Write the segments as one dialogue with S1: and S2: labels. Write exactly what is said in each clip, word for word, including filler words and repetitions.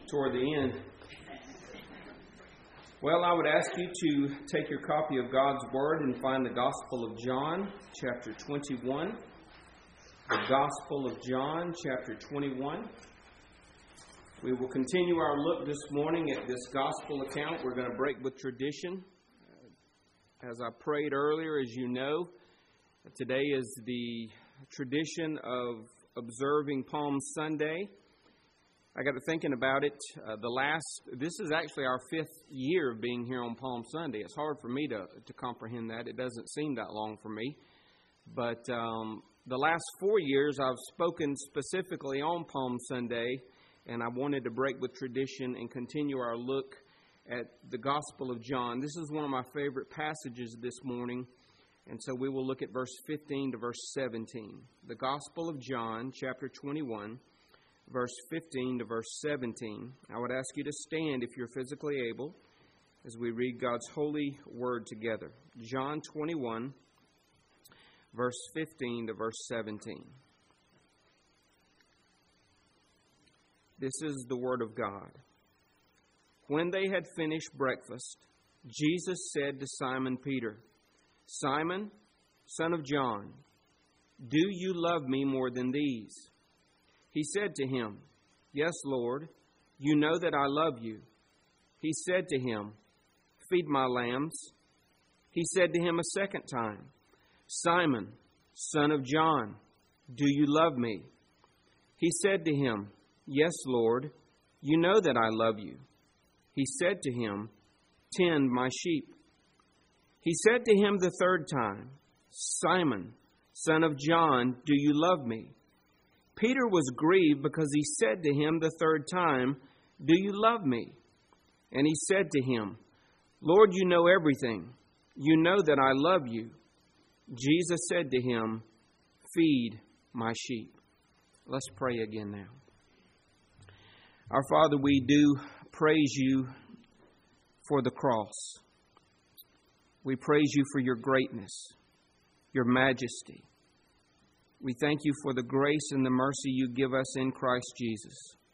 S1: toward the end. Well, I would ask you to take your copy of God's Word and find the Gospel of John, chapter twenty-one. The Gospel of John, chapter twenty-one. We will continue our look this morning at this Gospel account. We're going to break with tradition. As I prayed earlier, as you know, today is the tradition of observing Palm Sunday. I got to thinking about it. Uh, the last, this is actually our fifth year of being here on Palm Sunday. It's hard for me to, to comprehend that. It doesn't seem that long for me. But um, the last four years I've spoken specifically on Palm Sunday, and I wanted to break with tradition and continue our look at the Gospel of John. This is one of my favorite passages this morning, and so we will look at verse fifteen to verse seventeen. The Gospel of John, chapter twenty-one, verse fifteen to verse seventeen. I would ask you to stand if you're physically able as we read God's holy word together. John twenty-one, verse fifteen to verse seventeen. This is the word of God. When they had finished breakfast, Jesus said to Simon Peter, "Simon, son of John, do you love me more than these?" He said to him, "Yes, Lord, you know that I love you." He said to him, "Feed my lambs." He said to him a second time, "Simon, son of John, do you love me?" He said to him, "Yes, Lord, you know that I love you." He said to him, "Tend my sheep." He said to him the third time, "Simon, son of John, do you love me?" Peter was grieved because he said to him the third time, "Do you love me?" And he said to him, "Lord, you know everything. You know that I love you." Jesus said to him, "Feed my sheep." Let's pray again now. Our Father, we do praise you for the cross. We praise you for your greatness, your majesty. We thank you for the grace and the mercy you give us in Christ Jesus.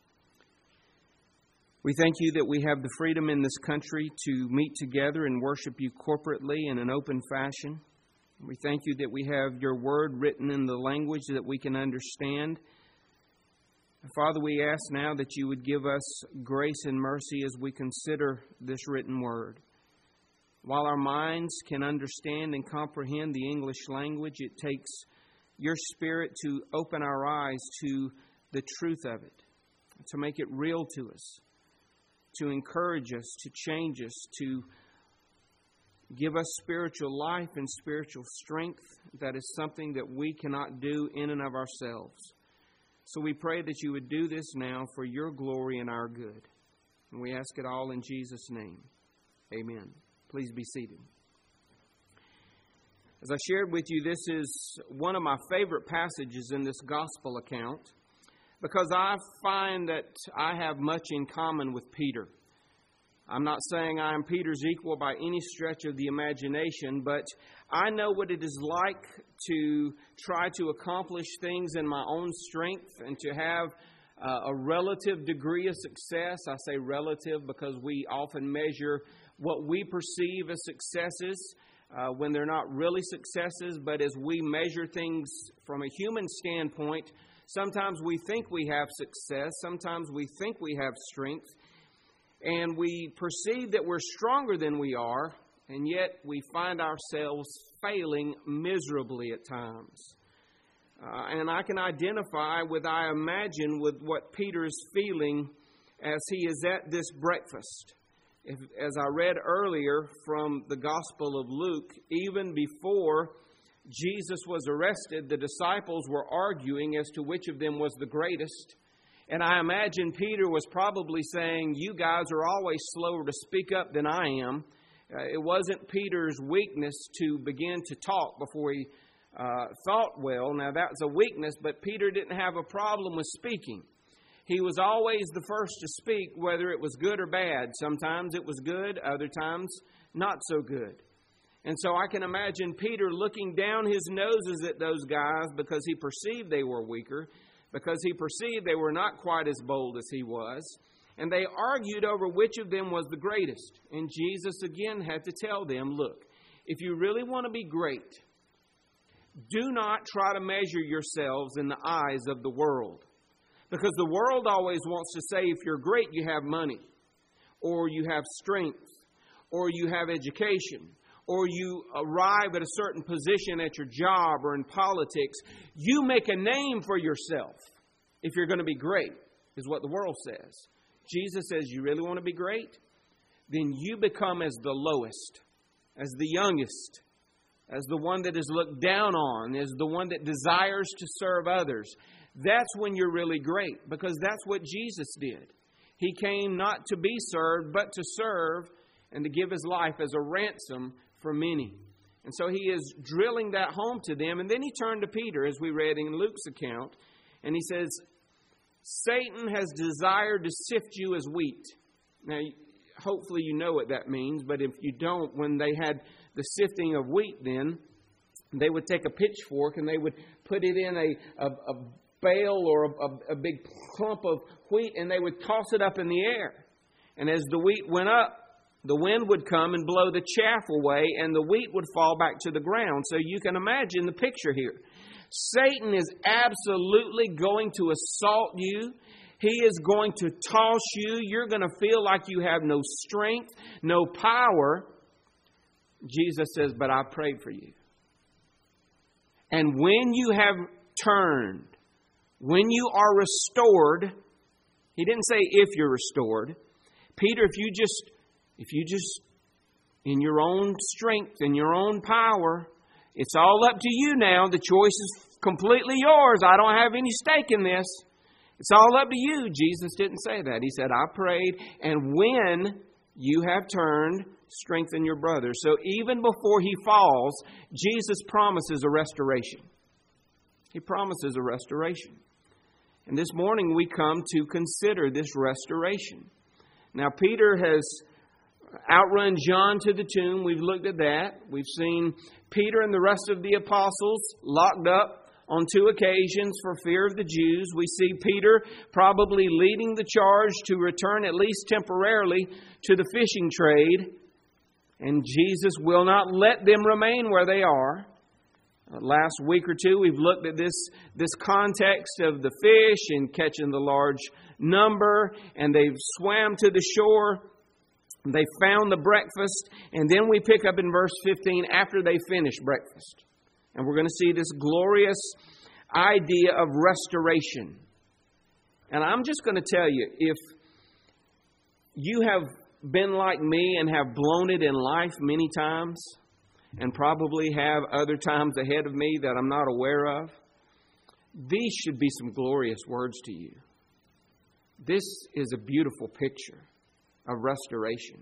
S1: We thank you that we have the freedom in this country to meet together and worship you corporately in an open fashion. We thank you that we have your word written in the language that we can understand. Father, we ask now that you would give us grace and mercy as we consider this written word. While our minds can understand and comprehend the English language, it takes your Spirit to open our eyes to the truth of it, to make it real to us, to encourage us, to change us, to give us spiritual life and spiritual strength. That is something that we cannot do in and of ourselves. So we pray that you would do this now for your glory and our good. And we ask it all in Jesus' name. Amen. Please be seated. As I shared with you, this is one of my favorite passages in this gospel account because I find that I have much in common with Peter. I'm not saying I am Peter's equal by any stretch of the imagination, but I know what it is like to try to accomplish things in my own strength and to have uh, a relative degree of success. I say relative because we often measure what we perceive as successes uh, when they're not really successes, but as we measure things from a human standpoint, sometimes we think we have success, sometimes we think we have strength, and we perceive that we're stronger than we are, and yet we find ourselves failing miserably at times. Uh, and I can identify with, I imagine, with what Peter is feeling as he is at this breakfast. If, as I read earlier from the Gospel of Luke, even before Jesus was arrested, the disciples were arguing as to which of them was the greatest. And I imagine Peter was probably saying, "You guys are always slower to speak up than I am." Uh, it wasn't Peter's weakness to begin to talk before he uh, thought well. Now, that was a weakness, but Peter didn't have a problem with speaking. He was always the first to speak, whether it was good or bad. Sometimes it was good, other times not so good. And so I can imagine Peter looking down his noses at those guys because he perceived they were weaker, because he perceived they were not quite as bold as he was. And they argued over which of them was the greatest. And Jesus again had to tell them, look, if you really want to be great, do not try to measure yourselves in the eyes of the world. Because the world always wants to say if you're great, you have money, or you have strength, or you have education, or you arrive at a certain position at your job or in politics. You make a name for yourself if you're going to be great, is what the world says. Jesus says, you really want to be great? Then you become as the lowest, as the youngest, as the one that is looked down on, as the one that desires to serve others. That's when you're really great, because that's what Jesus did. He came not to be served, but to serve and to give His life as a ransom for many. And so He is drilling that home to them. And then He turned to Peter, as we read in Luke's account, and He says, Satan has desired to sift you as wheat. Now, hopefully you know what that means, but if you don't, when they had the sifting of wheat then, they would take a pitchfork and they would put it in a, a, a bale or a, a big clump of wheat, and they would toss it up in the air. And as the wheat went up, the wind would come and blow the chaff away, and the wheat would fall back to the ground. So you can imagine the picture here. Satan is absolutely going to assault you. He is going to toss you. You're going to feel like you have no strength, no power. Jesus says, but I prayed for you. And when you have turned, when you are restored, He didn't say if you're restored. Peter, if you just, if you just, in your own strength, in your own power, it's all up to you now. The choice is completely yours. I don't have any stake in this. It's all up to you. Jesus didn't say that. He said, I prayed, and when you have turned, strengthen your brother. So even before he falls, Jesus promises a restoration. He promises a restoration. And this morning we come to consider this restoration. Now, Peter has outrun John to the tomb. We've looked at that. We've seen Peter and the rest of the apostles locked up on two occasions for fear of the Jews. We see Peter probably leading the charge to return, at least temporarily, to the fishing trade. And Jesus will not let them remain where they are. Last week or two, we've looked at this, this context of the fish and catching the large number. And they've swam to the shore. They found the breakfast. And then we pick up in verse fifteen after they finish breakfast. And we're going to see this glorious idea of restoration. And I'm just going to tell you, if you have been like me and have blown it in life many times, and probably have other times ahead of me that I'm not aware of, these should be some glorious words to you. This is a beautiful picture of restoration.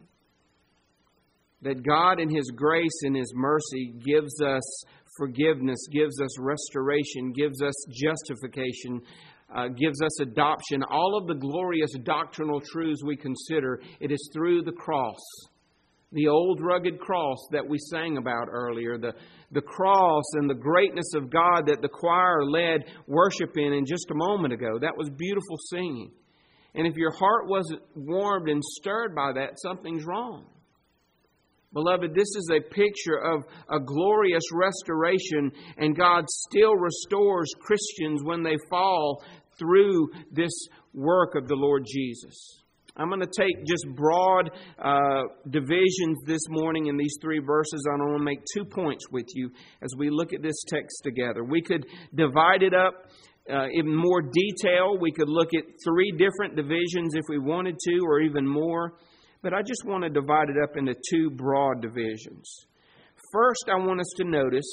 S1: That God in His grace and His mercy gives us forgiveness, gives us restoration, gives us justification, uh, gives us adoption. All of the glorious doctrinal truths we consider, it is through the cross. The old rugged cross that we sang about earlier. The, the cross and the greatness of God that the choir led worship in in just a moment ago. That was beautiful singing. And if your heart wasn't warmed and stirred by that, something's wrong. Beloved, this is a picture of a glorious restoration, and God still restores Christians when they fall through this work of the Lord Jesus. I'm going to take just broad uh, divisions this morning in these three verses. I want to make two points with you as we look at this text together. We could divide it up uh, in more detail. We could look at three different divisions if we wanted to, or even more. But I just want to divide it up into two broad divisions. First, I want us to notice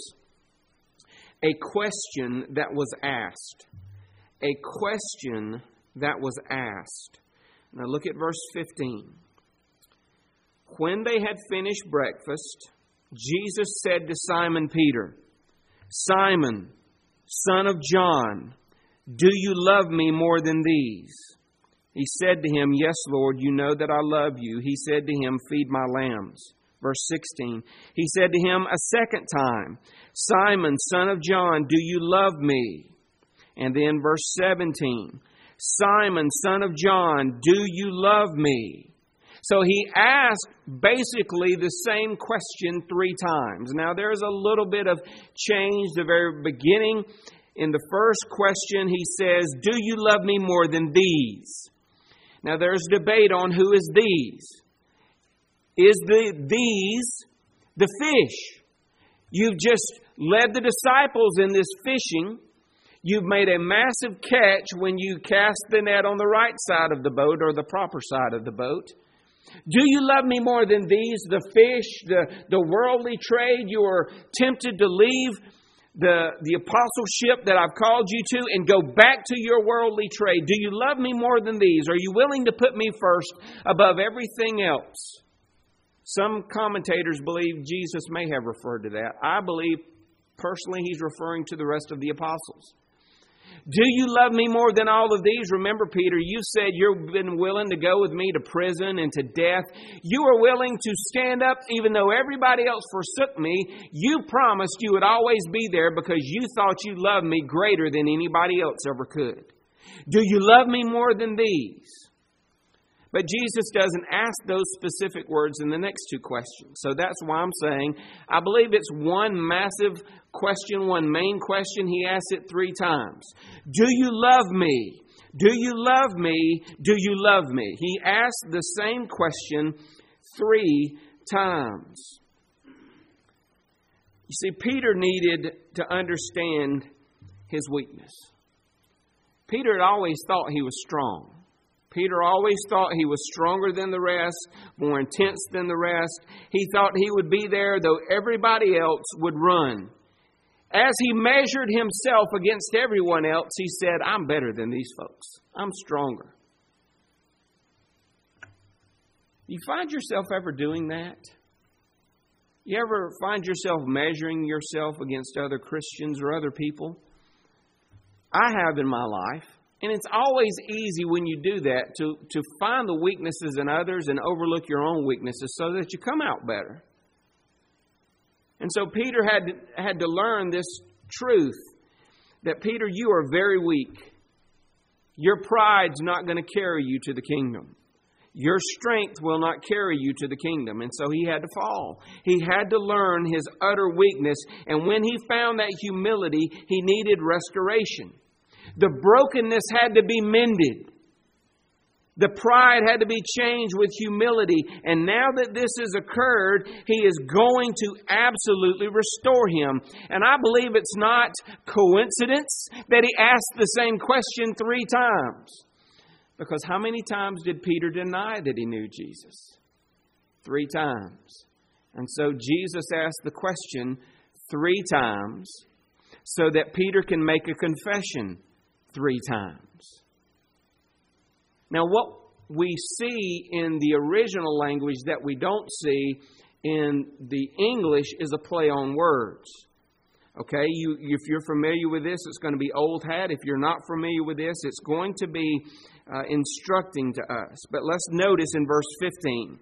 S1: a question that was asked. A question that was asked. Now look at verse fifteen. When they had finished breakfast, Jesus said to Simon Peter, Simon, son of John, do you love me more than these? He said to him, Yes, Lord, you know that I love you. He said to him, Feed my lambs. Verse sixteen. He said to him a second time, Simon, son of John, do you love me? And then verse seventeen. Simon, son of John, do you love me? So he asked basically the same question three times. Now there's a little bit of change. The very beginning, in the first question, he says, do you love me more than these? Now there's debate on who is these. Is the these the fish? You've just led the disciples in this fishing. You've made a massive catch when you cast the net on the right side of the boat or the proper side of the boat. Do you love me more than these, the fish, the, the worldly trade? You are tempted to leave the, the apostleship that I've called you to and go back to your worldly trade. Do you love me more than these? Are you willing to put me first above everything else? Some commentators believe Jesus may have referred to that. I believe personally he's referring to the rest of the apostles. Do you love me more than all of these? Remember, Peter, you said you've been willing to go with me to prison and to death. You were willing to stand up even though everybody else forsook me. You promised you would always be there because you thought you loved me greater than anybody else ever could. Do you love me more than these? But Jesus doesn't ask those specific words in the next two questions. So that's why I'm saying I believe it's one massive question, one main question. He asks it three times. Do you love me? Do you love me? Do you love me? He asked the same question three times. You see, Peter needed to understand his weakness. Peter had always thought he was strong. Peter always thought he was stronger than the rest, more intense than the rest. He thought he would be there though everybody else would run. As he measured himself against everyone else, he said, I'm better than these folks. I'm stronger. You find yourself ever doing that? You ever find yourself measuring yourself against other Christians or other people? I have in my life. And it's always easy when you do that to, to find the weaknesses in others and overlook your own weaknesses so that you come out better. And so Peter had to, had to learn this truth that, Peter, you are very weak. Your pride's not going to carry you to the kingdom. Your strength will not carry you to the kingdom. And so he had to fall. He had to learn his utter weakness. And when he found that humility, he needed restoration. The brokenness had to be mended. The pride had to be changed with humility. And now that this has occurred, he is going to absolutely restore him. And I believe it's not coincidence that he asked the same question three times. Because how many times did Peter deny that he knew Jesus? Three times. And so Jesus asked the question three times so that Peter can make a confession three times. Now, what we see in the original language that we don't see in the English is a play on words. Okay, you, if you're familiar with this, it's going to be old hat. If you're not familiar with this, it's going to be uh, instructing to us. But let's notice in verse fifteen.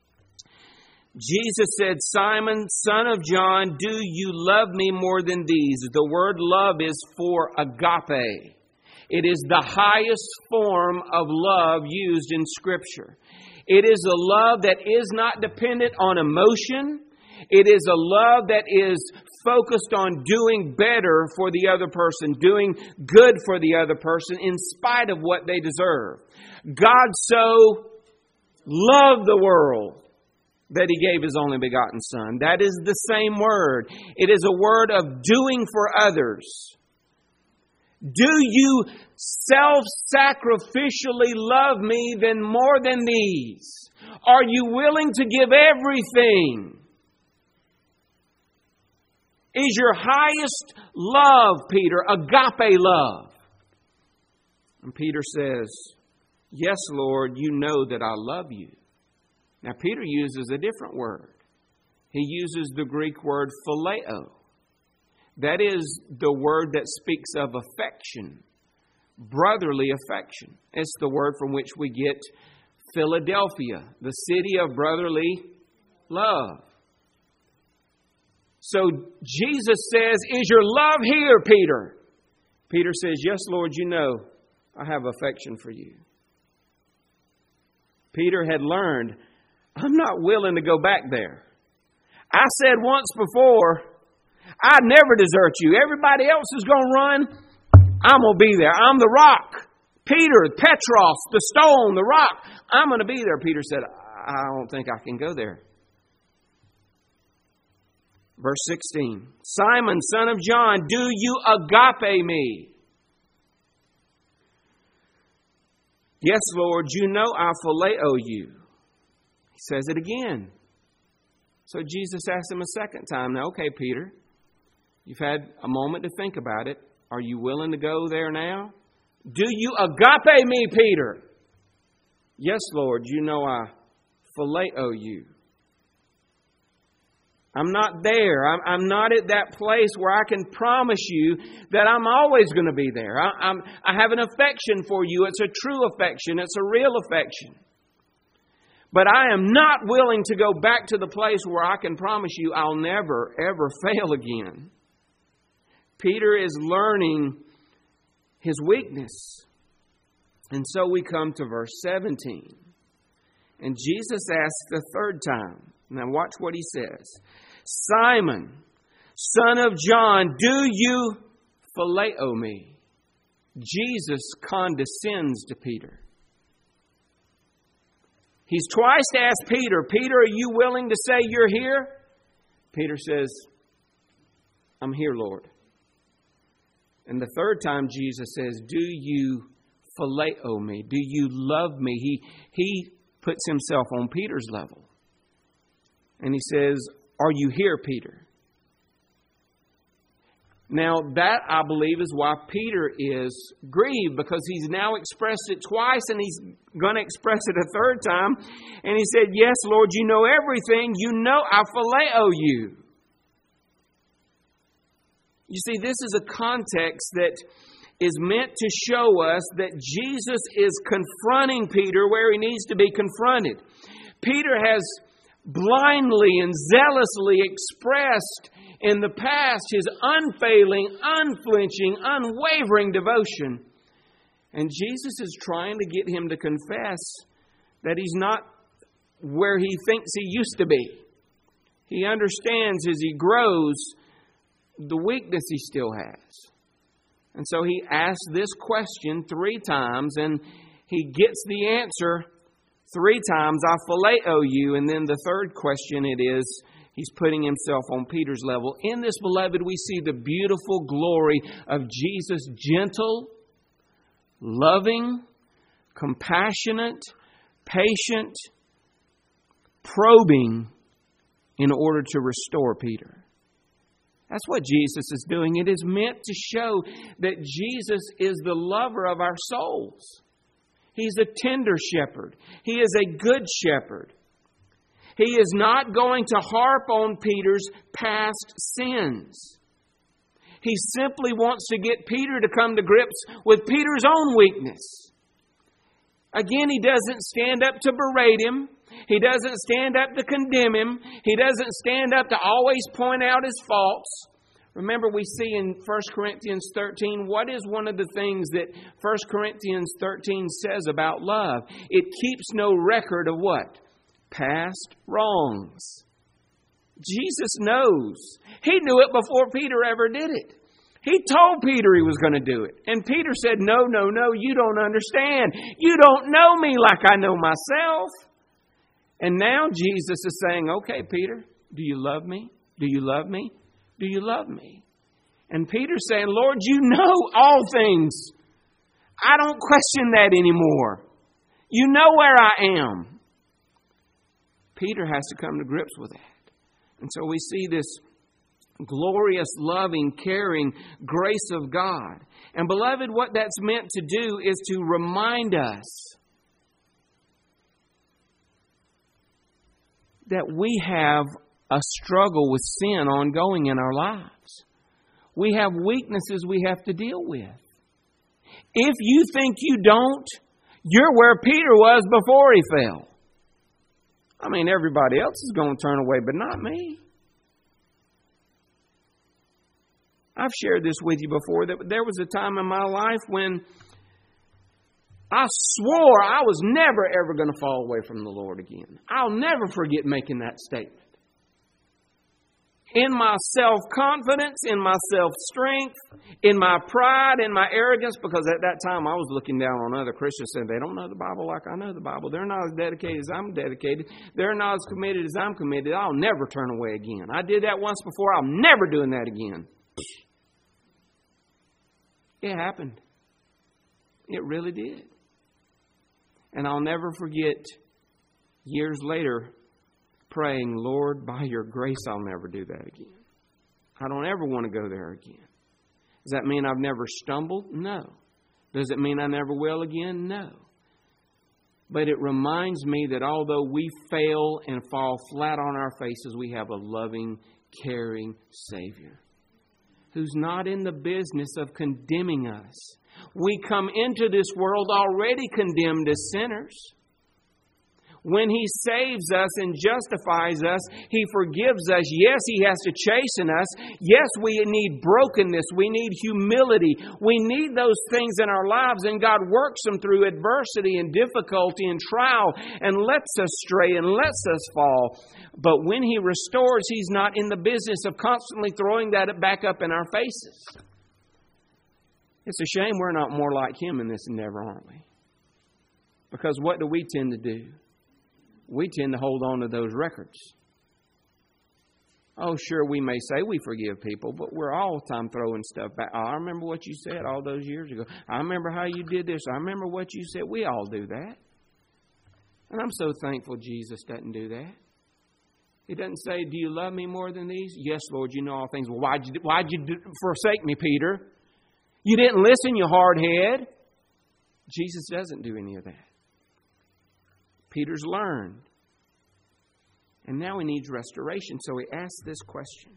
S1: Jesus said, Simon, son of John, do you love me more than these? The word love is for agape. It is the highest form of love used in Scripture. It is a love that is not dependent on emotion. It is a love that is focused on doing better for the other person, doing good for the other person in spite of what they deserve. God so loved the world that He gave His only begotten Son. That is the same word. It is a word of doing for others. Do you self-sacrificially love me then more than these? Are you willing to give everything? Is your highest love, Peter, agape love? And Peter says, yes, Lord, you know that I love you. Now, Peter uses a different word. He uses the Greek word phileo. That is the word that speaks of affection, brotherly affection. It's the word from which we get Philadelphia, the city of brotherly love. So Jesus says, is your love here, Peter? Peter says, yes, Lord, you know I have affection for you. Peter had learned, I'm not willing to go back there. I said once before, I'd never desert you. Everybody else is going to run. I'm going to be there. I'm the rock. Peter, Petros, the stone, the rock. I'm going to be there. Peter said, I don't think I can go there. Verse sixteen. Simon, son of John, do you agape me? Yes, Lord, you know I phileo you. He says it again. So Jesus asked him a second time. Now, okay, Peter, you've had a moment to think about it. Are you willing to go there now? Do you agape me, Peter? Yes, Lord, you know I phileo you. I'm not there. I'm, I'm not at that place where I can promise you that I'm always going to be there. I, I'm, I have an affection for you. It's a true affection. It's a real affection. But I am not willing to go back to the place where I can promise you I'll never, ever fail again. Peter is learning his weakness. And so we come to verse seventeen. And Jesus asks the third time. Now watch what he says. Simon, son of John, do you phileo me? Jesus condescends to Peter. He's twice asked Peter, Peter, are you willing to say you're here? Peter says, I'm here, Lord. And the third time Jesus says, do you phileo me? Do you love me? He, he puts himself on Peter's level. And he says, are you here, Peter? Now, that, I believe, is why Peter is grieved, because he's now expressed it twice and he's going to express it a third time. And he said, yes, Lord, you know everything. You know I phileo you. You see, this is a context that is meant to show us that Jesus is confronting Peter where he needs to be confronted. Peter has blindly and zealously expressed in the past his unfailing, unflinching, unwavering devotion. And Jesus is trying to get him to confess that he's not where he thinks he used to be. He understands as he grows the weakness he still has. And so he asks this question three times, and he gets the answer three times, I phileo you. And then the third question it is, he's putting himself on Peter's level. In this, beloved, we see the beautiful glory of Jesus' gentle, loving, compassionate, patient, probing in order to restore Peter. That's what Jesus is doing. It is meant to show that Jesus is the lover of our souls. He's a tender shepherd. He is a good shepherd. He is not going to harp on Peter's past sins. He simply wants to get Peter to come to grips with Peter's own weakness. Again, he doesn't stand up to berate him. He doesn't stand up to condemn him. He doesn't stand up to always point out his faults. Remember, we see in First Corinthians thirteen, what is one of the things that First Corinthians thirteen says about love? It keeps no record of what? Past wrongs. Jesus knows. He knew it before Peter ever did it. He told Peter he was going to do it. And Peter said, no, no, no, you don't understand. You don't know me like I know myself. And now Jesus is saying, okay, Peter, do you love me? Do you love me? Do you love me? And Peter's saying, Lord, you know all things. I don't question that anymore. You know where I am. Peter has to come to grips with that. And so we see this glorious, loving, caring grace of God. And beloved, what that's meant to do is to remind us that we have a struggle with sin ongoing in our lives. We have weaknesses we have to deal with. If you think you don't, you're where Peter was before he fell. I mean, everybody else is going to turn away, but not me. I've shared this with you before, that there was a time in my life when I swore I was never, ever going to fall away from the Lord again. I'll never forget making that statement. In my self-confidence, in my self-strength, in my pride, in my arrogance, because at that time I was looking down on other Christians saying they don't know the Bible like I know the Bible. They're not as dedicated as I'm dedicated. They're not as committed as I'm committed. I'll never turn away again. I did that once before. I'm never doing that again. It happened. It really did. And I'll never forget years later praying, Lord, by your grace, I'll never do that again. I don't ever want to go there again. Does that mean I've never stumbled? No. Does it mean I never will again? No. But it reminds me that although we fail and fall flat on our faces, we have a loving, caring Savior who's not in the business of condemning us. We come into this world already condemned as sinners. When He saves us and justifies us, He forgives us. Yes, He has to chasten us. Yes, we need brokenness. We need humility. We need those things in our lives, and God works them through adversity and difficulty and trial and lets us stray and lets us fall. But when He restores, He's not in the business of constantly throwing that back up in our faces. It's a shame we're not more like Him in this endeavor, aren't we? Because what do we tend to do? We tend to hold on to those records. Oh, sure, we may say we forgive people, but we're all the time throwing stuff back. Oh, I remember what you said all those years ago. I remember how you did this. I remember what you said. We all do that. And I'm so thankful Jesus doesn't do that. He doesn't say, do you love me more than these? Yes, Lord, you know all things. Well, why'd you, why'd you forsake me, Peter? You didn't listen, you hard head. Jesus doesn't do any of that. Peter's learned. And now he needs restoration. So he asks this question.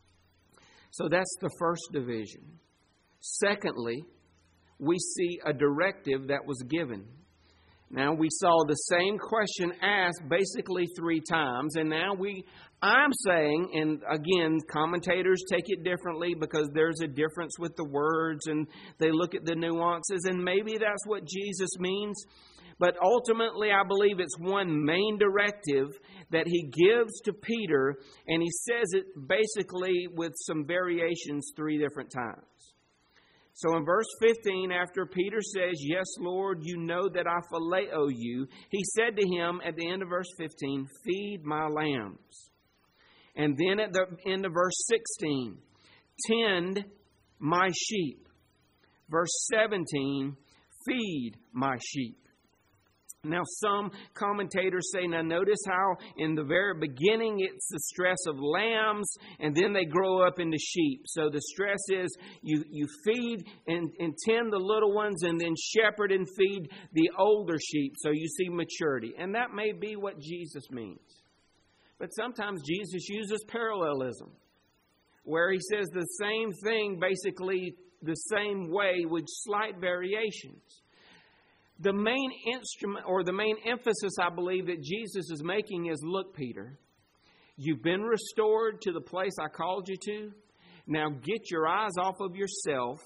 S1: So that's the first division. Secondly, we see a directive that was given. Now we saw the same question asked basically three times. And now we, I'm saying, and again, commentators take it differently because there's a difference with the words and they look at the nuances. And maybe that's what Jesus means. But ultimately, I believe it's one main directive that He gives to Peter, and He says it basically with some variations three different times. So in verse fifteen, after Peter says, yes, Lord, you know that I phileo you, He said to him at the end of verse fifteen, feed my lambs. And then at the end of verse sixteen, tend my sheep. Verse seventeen, feed my sheep. Now, some commentators say, now notice how in the very beginning it's the stress of lambs and then they grow up into sheep. So the stress is you, you feed and, and tend the little ones and then shepherd and feed the older sheep. So you see maturity. And that may be what Jesus means. But sometimes Jesus uses parallelism where He says the same thing basically the same way with slight variations. The main instrument or the main emphasis I believe that Jesus is making is, look, Peter, you've been restored to the place I called you to. Now get your eyes off of yourself.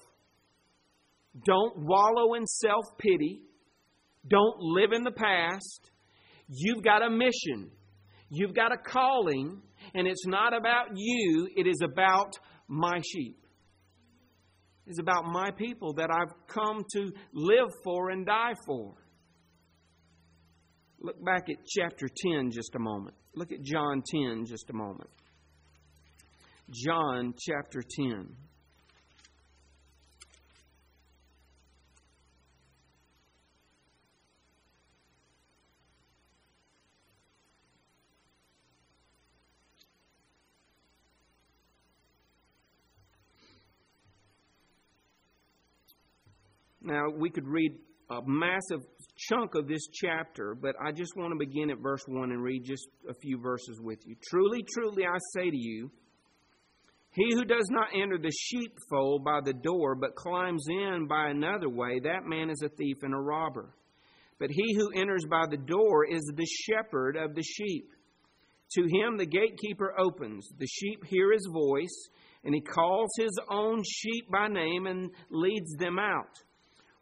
S1: Don't wallow in self-pity. Don't live in the past. You've got a mission. You've got a calling, and it's not about you. It is about my sheep. Is about my people that I've come to live for and die for. Look back at chapter ten just a moment. Look at John ten just a moment. John chapter ten. Now, we could read a massive chunk of this chapter, but I just want to begin at verse one and read just a few verses with you. Truly, truly, I say to you, he who does not enter the sheepfold by the door, but climbs in by another way, that man is a thief and a robber. But he who enters by the door is the shepherd of the sheep. To him the gatekeeper opens. The sheep hear his voice, and he calls his own sheep by name and leads them out.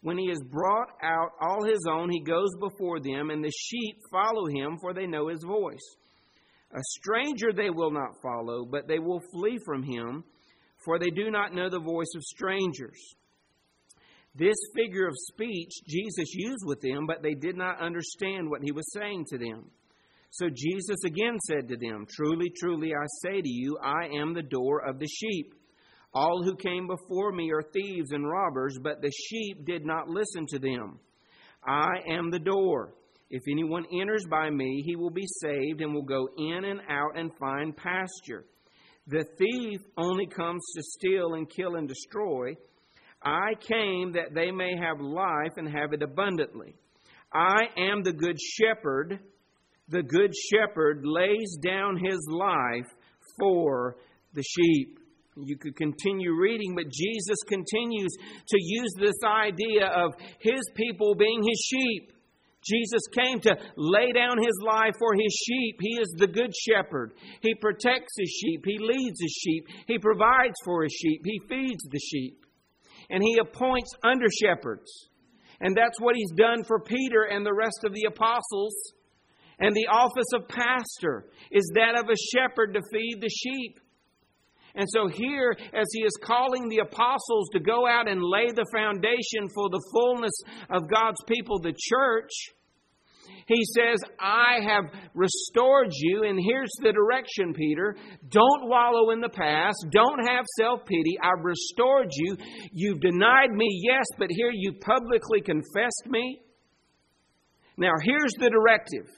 S1: When he has brought out all his own, he goes before them, and the sheep follow him, for they know his voice. A stranger they will not follow, but they will flee from him, for they do not know the voice of strangers. This figure of speech Jesus used with them, but they did not understand what he was saying to them. So Jesus again said to them, Truly, truly, I say to you, I am the door of the sheep. All who came before me are thieves and robbers, but the sheep did not listen to them. I am the door. If anyone enters by me, he will be saved and will go in and out and find pasture. The thief only comes to steal and kill and destroy. I came that they may have life and have it abundantly. I am the good shepherd. The good shepherd lays down his life for the sheep. You could continue reading, but Jesus continues to use this idea of his people being his sheep. Jesus came to lay down his life for his sheep. He is the good shepherd. He protects his sheep. He leads his sheep. He provides for his sheep. He feeds the sheep. And he appoints under shepherds. And that's what he's done for Peter and the rest of the apostles. And the office of pastor is that of a shepherd to feed the sheep. And so here, as he is calling the apostles to go out and lay the foundation for the fullness of God's people, the church, he says, I have restored you, and here's the direction, Peter. Don't wallow in the past. Don't have self-pity. I've restored you. You've denied me, yes, but here you publicly confessed me. Now, here's the directive.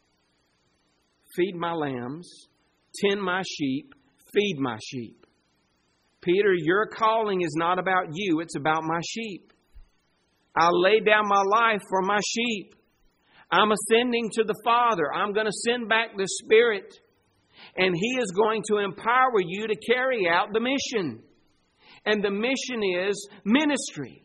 S1: Feed my lambs, tend my sheep, feed my sheep. Peter, your calling is not about you, it's about my sheep. I lay down my life for my sheep. I'm ascending to the Father. I'm going to send back the Spirit. And He is going to empower you to carry out the mission. And the mission is ministry.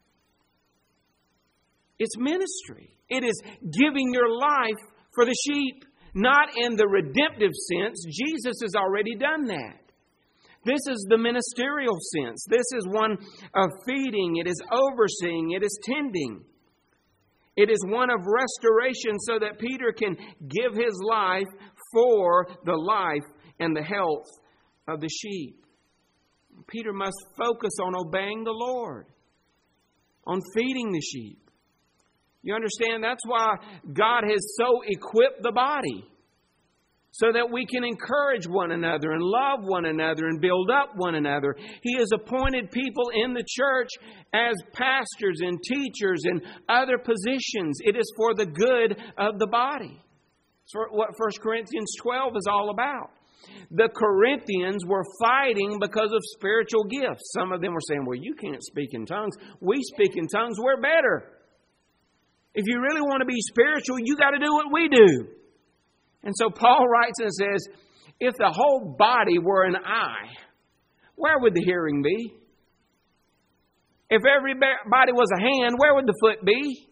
S1: It's ministry. It is giving your life for the sheep. Not in the redemptive sense. Jesus has already done that. This is the ministerial sense. This is one of feeding. It is overseeing. It is tending. It is one of restoration so that Peter can give his life for the life and the health of the sheep. Peter must focus on obeying the Lord, on feeding the sheep. You understand? That's why God has so equipped the body, so that we can encourage one another and love one another and build up one another. He has appointed people in the church as pastors and teachers and other positions. It is for the good of the body. It's what First Corinthians twelve is all about. The Corinthians were fighting because of spiritual gifts. Some of them were saying, well, you can't speak in tongues. We speak in tongues. We're better. If you really want to be spiritual, you got to do what we do. And so Paul writes and says, if the whole body were an eye, where would the hearing be? If everybody was a hand, where would the foot be?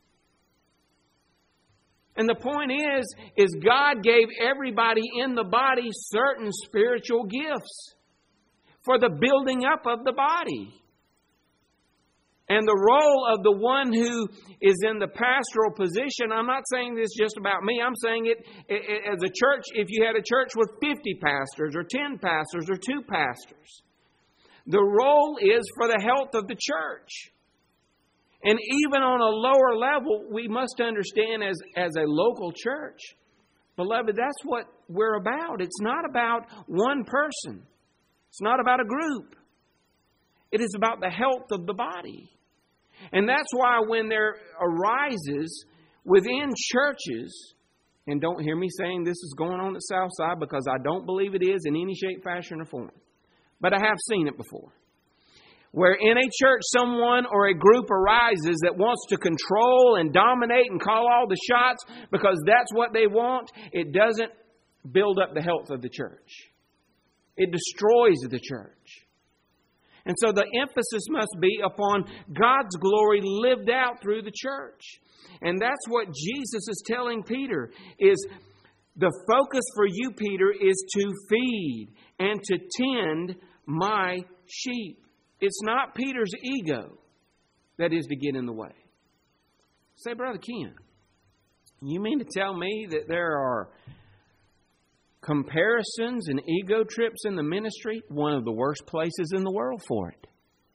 S1: And the point is, is God gave everybody in the body certain spiritual gifts for the building up of the body. And the role of the one who is in the pastoral position, I'm not saying this just about me. I'm saying it, it, it as a church, if you had a church with fifty pastors or ten pastors or two pastors. The role is for the health of the church. And even on a lower level, we must understand as, as a local church, beloved, that's what we're about. It's not about one person. It's not about a group. It is about the health of the body. And that's why when there arises within churches, and don't hear me saying this is going on at Southside because I don't believe it is in any shape, fashion, or form. But I have seen it before. Where in a church someone or a group arises that wants to control and dominate and call all the shots because that's what they want, it doesn't build up the health of the church. It destroys the church. And so the emphasis must be upon God's glory lived out through the church. And that's what Jesus is telling Peter, is the focus for you, Peter, is to feed and to tend my sheep. It's not Peter's ego. that is to get in the way. Say, Brother Ken, you mean to tell me that there are comparisons and ego trips in the ministry? One of the worst places in the world for it.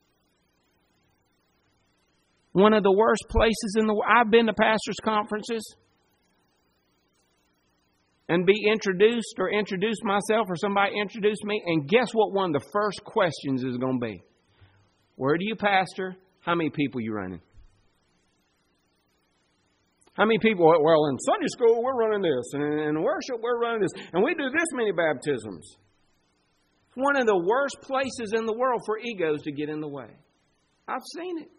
S1: One of the worst places in the world. I've been to pastors' conferences and be introduced or introduce myself or somebody introduce me. And guess what one of the first questions is going to be? Where do you pastor? How many people you running? How many people? Well, in Sunday school, we're running this. And in worship, we're running this. And we do this many baptisms. It's one of the worst places in the world for egos to get in the way. I've seen it.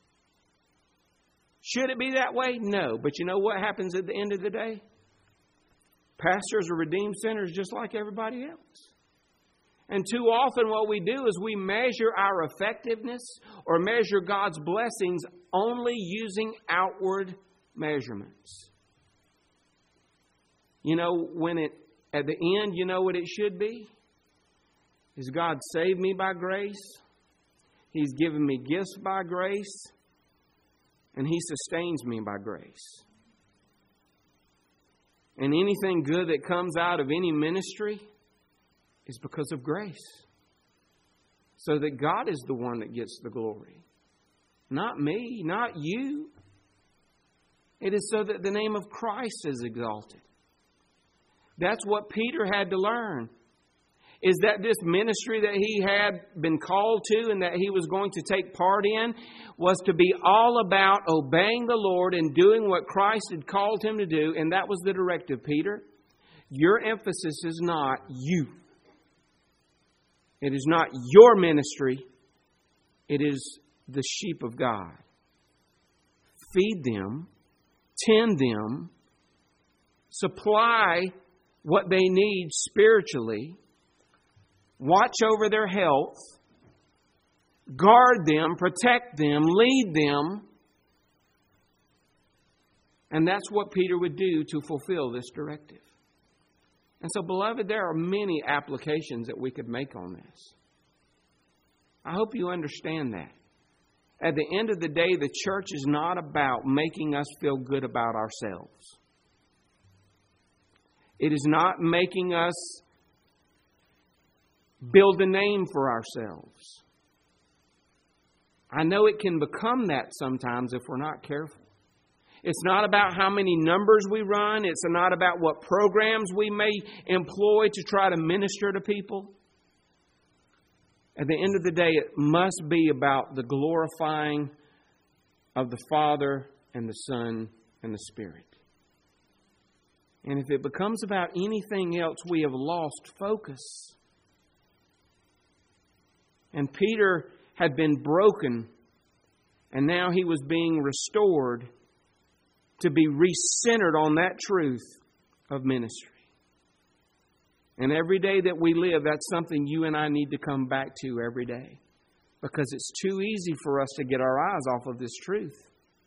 S1: Should it be that way? No. But you know what happens at the end of the day? Pastors are redeemed sinners just like everybody else. And too often what we do is we measure our effectiveness or measure God's blessings only using outward measurements. You know, when it, at the end, you know what it should be? Is God saved me by grace. He's given me gifts by grace. And He sustains me by grace. And anything good that comes out of any ministry is because of grace. So that God is the one that gets the glory. Not me, not you. It is so that the name of Christ is exalted. That's what Peter had to learn. Is that this ministry that he had been called to and that he was going to take part in was to be all about obeying the Lord and doing what Christ had called him to do. And that was the directive, Peter. Your emphasis is not you. It is not your ministry. It is the sheep of God. Feed them, tend them, supply what they need spiritually, watch over their health, guard them, protect them, lead them. And that's what Peter would do to fulfill this directive. And so, beloved, there are many applications that we could make on this. I hope you understand that. At the end of the day, the church is not about making us feel good about ourselves. It is not making us build a name for ourselves. I know it can become that sometimes if we're not careful. It's not about how many numbers we run. It's not about what programs we may employ to try to minister to people. At the end of the day, it must be about the glorifying of the Father and the Son and the Spirit. And if it becomes about anything else, we have lost focus. And Peter had been broken, and now he was being restored to be recentered on that truth of ministry. And every day that we live, that's something you and I need to come back to every day. Because it's too easy for us to get our eyes off of this truth.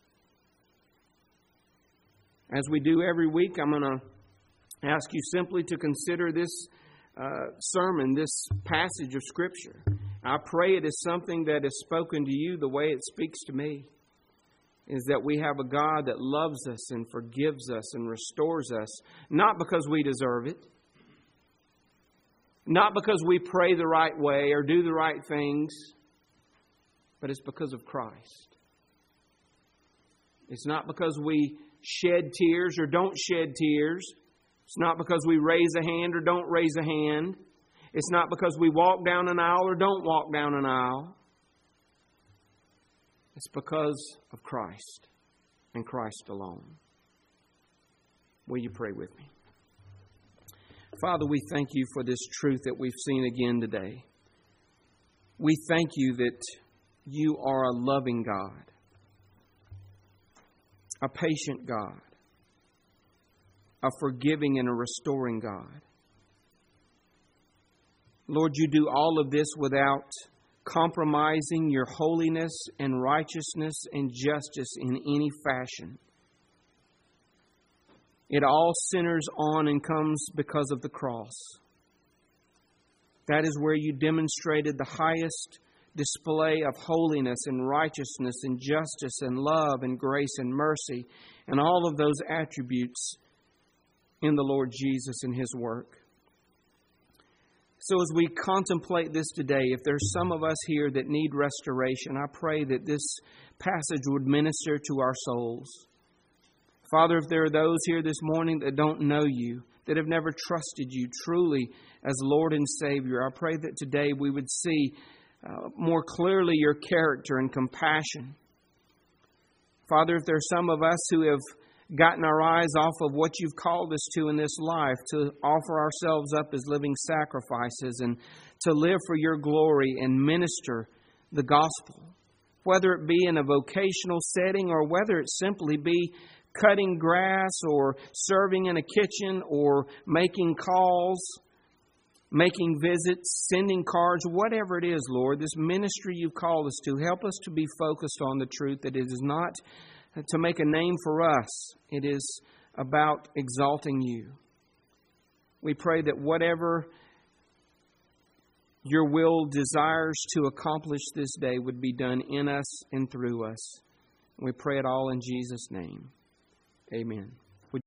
S1: As we do every week, I'm going to ask you simply to consider this uh, sermon, this passage of Scripture. I pray it is something that is spoken to you the way it speaks to me. Is that we have a God that loves us and forgives us and restores us. Not because we deserve it. Not because we pray the right way or do the right things. But it's because of Christ. It's not because we shed tears or don't shed tears. It's not because we raise a hand or don't raise a hand. It's not because we walk down an aisle or don't walk down an aisle. It's because of Christ and Christ alone. Will you pray with me? Father, we thank you for this truth that we've seen again today. We thank you that you are a loving God, a patient God, a forgiving and a restoring God. Lord, you do all of this without compromising your holiness and righteousness and justice in any fashion. It all centers on and comes because of the cross. That is where you demonstrated the highest display of holiness and righteousness and justice and love and grace and mercy and all of those attributes in the Lord Jesus and His work. So as we contemplate this today, if there's some of us here that need restoration, I pray that this passage would minister to our souls. Father, if there are those here this morning that don't know You, that have never trusted You truly as Lord and Savior, I pray that today we would see uh, more clearly Your character and compassion. Father, if there are some of us who have gotten our eyes off of what You've called us to in this life, to offer ourselves up as living sacrifices and to live for Your glory and minister the gospel, whether it be in a vocational setting or whether it simply be cutting grass or serving in a kitchen or making calls, making visits, sending cards, whatever it is, Lord, this ministry You've called us to, help us to be focused on the truth that it is not to make a name for us. It is about exalting You. We pray that whatever Your will desires to accomplish this day would be done in us and through us. We pray it all in Jesus' name. Amen.